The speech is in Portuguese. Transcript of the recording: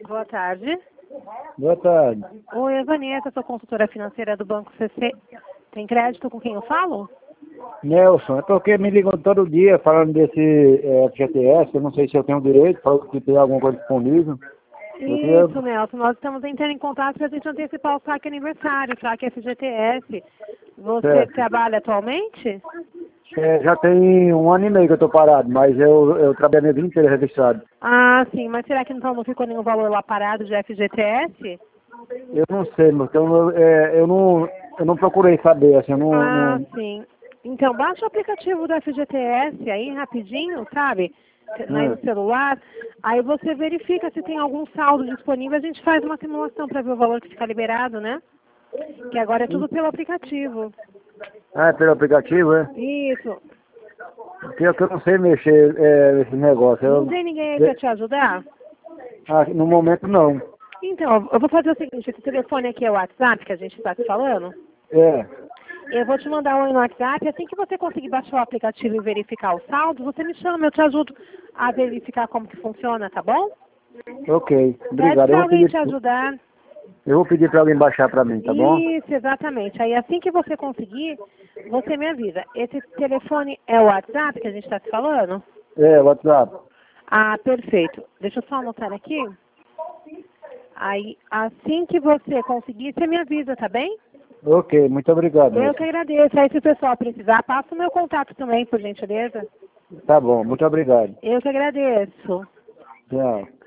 Boa tarde. Boa tarde. Oi, é Vanessa, sou consultora financeira do Banco CC. Tem crédito com quem eu falo? Nelson, é porque me ligam todo dia falando desse FGTS, eu não sei se eu tenho direito, falou que tem alguma coisa disponível. Isso, Nelson, nós estamos entrando em contato para a gente antecipar o saque aniversário, o saque FGTS. Você Certo. trabalha atualmente? Já tem 1 ano e meio que eu estou parado, mas eu trabalhei a vida inteira registrado. Ah, sim, mas será que então não ficou nenhum valor lá parado de FGTS? Eu não sei, porque eu não procurei saber, assim, eu não. Sim. Então, baixa o aplicativo do FGTS aí rapidinho, sabe? Aí no celular. Aí você verifica se tem algum saldo disponível. A gente faz uma simulação para ver o valor que fica liberado, né? Que agora é tudo pelo aplicativo. Ah, é pelo aplicativo, é? Isso. Pior que eu não sei mexer nesse negócio. Não tem ninguém aí para te ajudar? No momento não. Então, eu vou fazer o seguinte, esse telefone aqui é o WhatsApp que a gente está te falando. É. Eu vou te mandar um no WhatsApp, assim que você conseguir baixar o aplicativo e verificar o saldo, você me chama, eu te ajudo a verificar como que funciona, tá bom? Ok, Pede obrigado. para alguém te ajudar. Eu vou pedir para alguém baixar para mim, tá bom? Isso, exatamente. Aí assim que você conseguir, você me avisa. Esse telefone é o WhatsApp que a gente está te falando? É, WhatsApp. Ah, perfeito. Deixa eu só anotar aqui. Aí, assim que você conseguir, você me avisa, tá bem? Ok, muito obrigado. Eu que agradeço. Aí se o pessoal precisar, passa o meu contato também, por gentileza. Tá bom, muito obrigado. Eu que agradeço. Tchau.